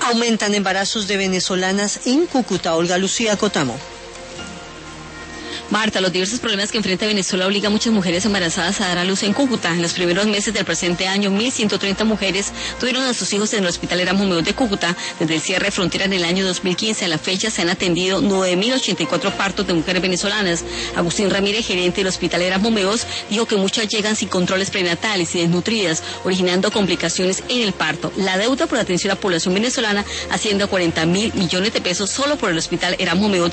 Aumentan embarazos de venezolanas en Cúcuta. Olga Lucía Cotamo. Marta, los diversos problemas que enfrenta Venezuela obligan a muchas mujeres embarazadas a dar a luz en Cúcuta. En los primeros meses del presente año, 1.130 mujeres tuvieron a sus hijos en el Hospital Erasmo Meos de Cúcuta. Desde el cierre de frontera en el año 2015 a la fecha se han atendido 9.084 partos de mujeres venezolanas. Agustín Ramírez, gerente del Hospital Erasmo Meos, dijo que muchas llegan sin controles prenatales y desnutridas, originando complicaciones en el parto. La deuda por atención a la población venezolana asciende a 40.000 millones de pesos solo por el Hospital Erasmo Meos